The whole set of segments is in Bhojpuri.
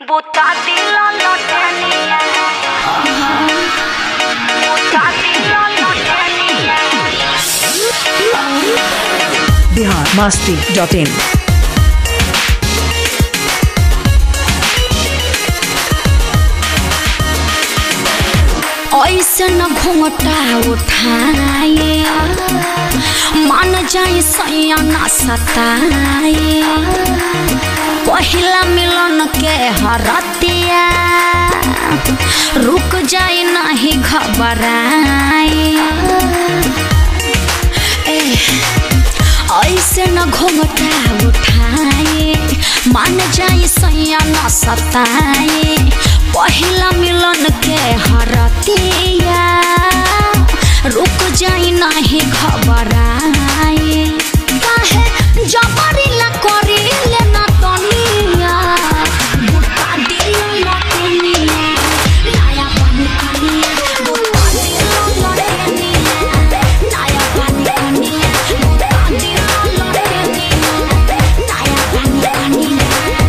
बुता दिलो लौटनिया बुता दिलो लौटनिया biharmasti.in ऐसे न घूंघटा उठाए मान जाए सैया ना सताए पहिला मिलन के हरतिया रुक जाए नहीं घबराए ऐसे न घूंघटा उठाए मान जाए सैया ना सताए पहिला मिलन के हरतिया रुक जाए नहीं घबराए काहे जबरी ला करी लेना तनिया बुता दिलो लटनिया नया पानी कनिया बुता दिलो लटनिया नया पानी कनिया बुता दिलो लटनिया नया पानी कनिया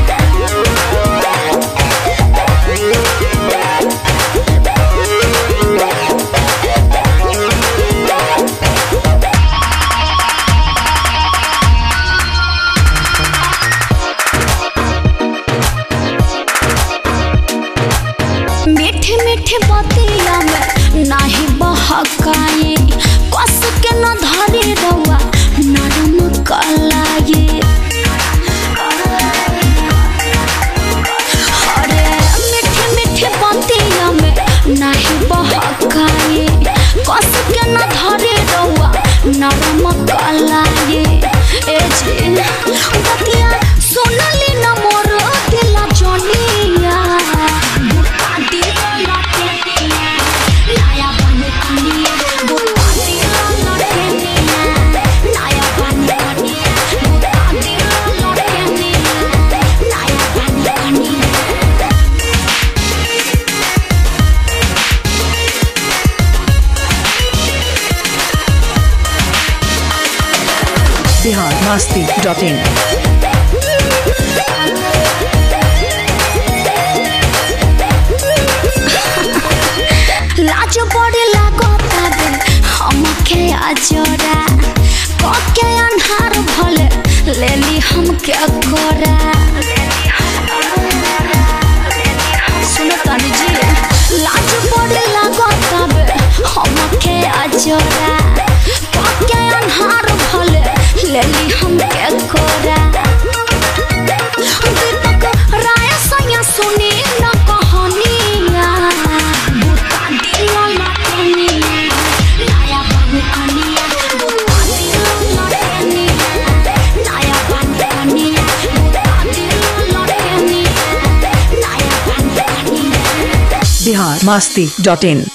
मीठे मीठे बतिया में नहीं बहकाए कस के न धरे रवा नरम कलाए अरे मीठे मीठे बतिया में नहीं बहकाए कस के न धरे रवा नरम कलाए ए जी बतिया सुनली न मोर दिला जनिया biharmasti.in लाज बड़े लागता बे हमके आजरा कके अन्हार भले लेली हमके कोरा सुनो तानी जी लाज बड़े लागता बे हमके आजरा कके अन्हार भले लेली हमके कोरा दीपक राय सैया सुनी न कहानिया बुता दिलो लटनिया नया पानी कनिया बुता दिलो लटनिया नया पानी कनिया बुता दिलो लटनिया नया पानी कनिया biharmasti.in